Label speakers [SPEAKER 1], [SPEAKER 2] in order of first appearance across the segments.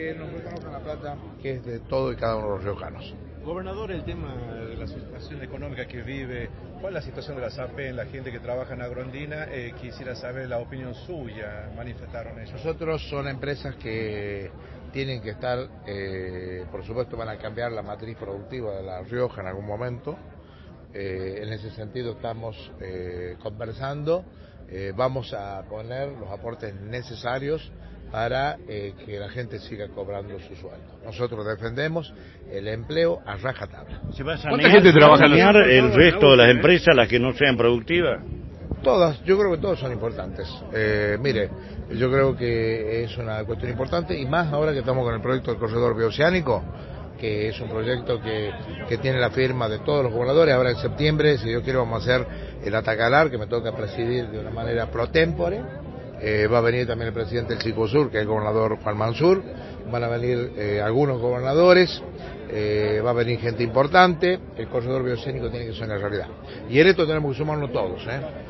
[SPEAKER 1] que nos reconozcan la plata que es de todo y cada uno de los riojanos.
[SPEAKER 2] Gobernador, el tema de la situación económica que vive, ¿cuál es la situación de la SAPEN, la gente que trabaja en Agroandina? Quisiera saber la opinión suya, manifestaron eso.
[SPEAKER 1] Nosotros son empresas que tienen que estar, por supuesto van a cambiar la matriz productiva de La Rioja en algún momento. En ese sentido estamos conversando, vamos a poner los aportes necesarios para que la gente siga cobrando su sueldo. Nosotros defendemos el empleo a rajatabla.
[SPEAKER 3] ¿Cuánta gente trabaja en el resto de las empresas, las que no sean productivas?
[SPEAKER 1] Todas, yo creo que todas son importantes. Mire, yo creo que es una cuestión importante y más ahora que estamos con el proyecto del corredor bioceánico, que es un proyecto que tiene la firma de todos los gobernadores. Ahora en septiembre, si Dios quiere, vamos a hacer el Atacalar, que me toca presidir de una manera pro tempore. Va a venir también el presidente del Cicosur, que es el gobernador Juan Mansur. Van a venir algunos gobernadores, va a venir gente importante. El corredor bioceánico tiene que ser una realidad. Y en esto tenemos que sumarnos todos,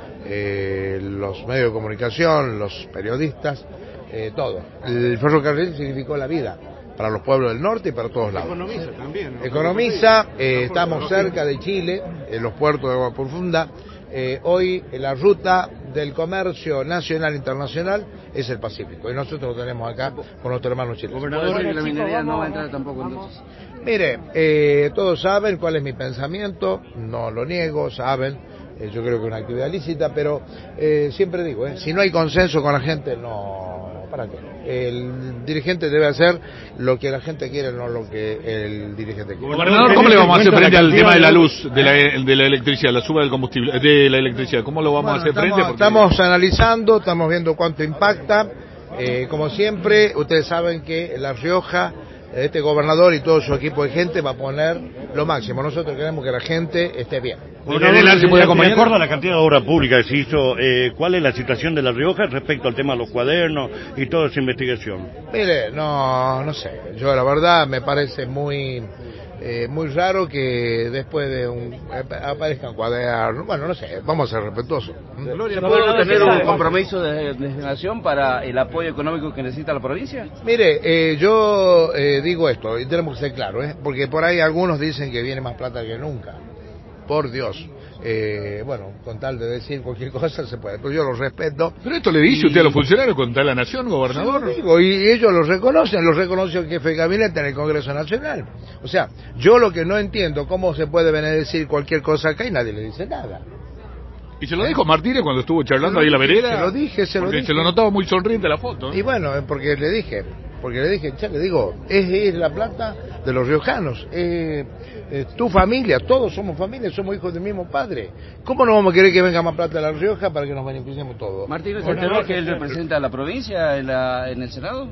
[SPEAKER 1] los medios de comunicación, los periodistas, todo. El ferrocarril significó la vida para los pueblos del norte y para todos lados.
[SPEAKER 2] Economiza también, ¿no?
[SPEAKER 1] Economiza, estamos cerca de Chile, en los puertos de agua profunda. Hoy la ruta del comercio nacional e internacional es el Pacífico y nosotros lo tenemos acá con nuestros hermanos chilenos.
[SPEAKER 4] Gobernador, la minería no va a entrar tampoco entonces.
[SPEAKER 1] Mire, todos saben cuál es mi pensamiento, no lo niego, saben, yo creo que es una actividad lícita, pero siempre digo, si no hay consenso con la gente, no, ¿para qué? El dirigente debe hacer lo que la gente quiere, no lo que el dirigente quiere.
[SPEAKER 5] Gobernador, ¿cómo le vamos a hacer frente al tema de la luz, de la electricidad, la suba del combustible, de la electricidad? ¿Cómo lo vamos a hacer frente?
[SPEAKER 1] Estamos analizando, estamos viendo cuánto impacta. Como siempre, ustedes saben que La Rioja, este gobernador y todo su equipo de gente va a poner lo máximo. Nosotros queremos que la gente esté bien.
[SPEAKER 3] De acuerdo a la cantidad de obra pública que se hizo, ¿cuál es la situación de La Rioja respecto al tema de los cuadernos y toda esa investigación?
[SPEAKER 1] Mire, no sé, yo la verdad me parece muy raro que después de aparezcan cuadernos, bueno, no sé, vamos a ser respetuosos.
[SPEAKER 4] ¿Se puede tener un compromiso de generación para el apoyo económico que necesita la provincia?
[SPEAKER 1] Mire, yo digo esto, y tenemos que ser claros, porque por ahí algunos dicen que viene más plata que nunca. Por Dios. Bueno, con tal de decir cualquier cosa se puede, pero yo lo respeto.
[SPEAKER 5] Pero esto le dice usted a los funcionarios con tal la nación, gobernador.
[SPEAKER 1] Lo digo, y ellos lo reconoce el jefe de gabinete en el Congreso Nacional. O sea, yo lo que no entiendo, cómo se puede venir a decir cualquier cosa acá y nadie le dice nada.
[SPEAKER 5] Y se lo dijo Martínez cuando estuvo charlando ahí en la vereda.
[SPEAKER 1] Se lo dije.
[SPEAKER 5] Se lo notaba muy sonriente la foto.
[SPEAKER 1] Y bueno, porque le dije, ya le digo, es la plata de los riojanos, tu familia, todos somos familia, somos hijos del mismo padre. ¿Cómo no vamos a querer que venga más plata de La Rioja para que nos beneficiemos todos?
[SPEAKER 4] Martínez, ¿se que él representa a la provincia en el Senado?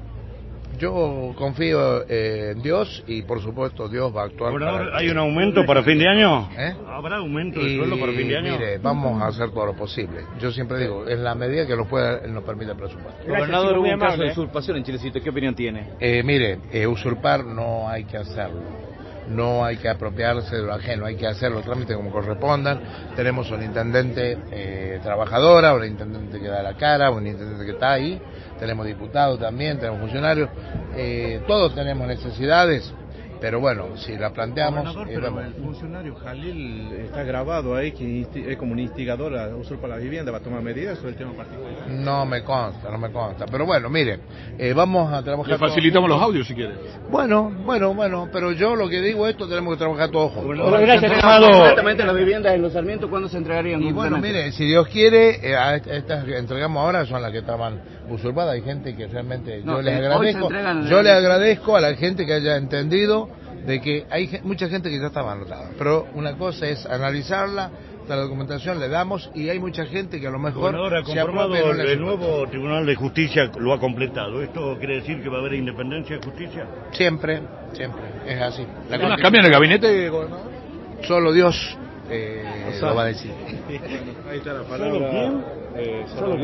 [SPEAKER 1] Yo confío en Dios y por supuesto Dios va a actuar.
[SPEAKER 3] Gobernador, ¿hay un aumento para fin de año?
[SPEAKER 1] ¿Habrá
[SPEAKER 3] aumento de sueldo para fin de año?
[SPEAKER 1] Mire, vamos a hacer todo lo posible. Yo siempre digo, en la medida que nos permita el presupuesto.
[SPEAKER 4] Gobernador, hubo un caso de usurpación en Chilecito, ¿qué opinión tiene?
[SPEAKER 1] Mire, usurpar no hay que hacerlo. No hay que apropiarse de lo ajeno, hay que hacer los trámites como correspondan. Tenemos un intendente trabajadora, un intendente que da la cara, un intendente que está ahí, tenemos diputados también, tenemos funcionarios, todos tenemos necesidades, pero bueno, si la planteamos...
[SPEAKER 2] Pero el funcionario Jalil está grabado ahí, que es como un instigador a usurpar la vivienda, ¿va a tomar medidas sobre el tema particular?
[SPEAKER 1] No me consta, pero bueno, mire, vamos a trabajar...
[SPEAKER 5] Le facilitamos los audios si quiere.
[SPEAKER 1] Bueno, pero yo lo que digo esto, tenemos que trabajar todos juntos.
[SPEAKER 4] Gracias. Exactamente las viviendas en Los Sarmientos, ¿cuándo se entregarían?
[SPEAKER 1] Y bueno, mire, si Dios quiere, a estas que entregamos ahora son las que estaban usurpadas. Hay gente que realmente yo les agradezco a la gente que haya entendido de que hay mucha gente que ya estaba anotada, pero una cosa es analizarla, la documentación le damos y hay mucha gente que a lo mejor
[SPEAKER 3] se apropia. El nuevo Tribunal de Justicia lo ha completado. ¿Esto quiere decir que va a haber independencia de justicia?
[SPEAKER 1] Siempre, es así.
[SPEAKER 5] ¿Cambian el gabinete, gobernador?
[SPEAKER 1] Solo Dios lo va a decir.
[SPEAKER 2] Ahí está la palabra.
[SPEAKER 3] ¿Solo quién?